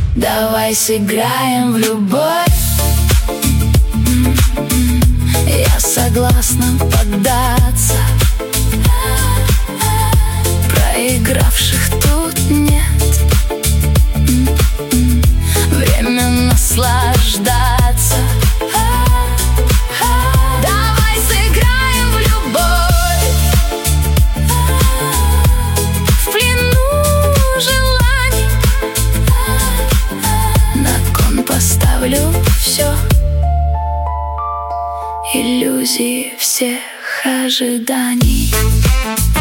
Давай сыграем в любовь. Я согласна поддаться. Проигравших тут нет. Время наслаждаться. Давай сыграем в любовь. В плену желаний. На кон поставлю все. Иллюзии всех ожиданий.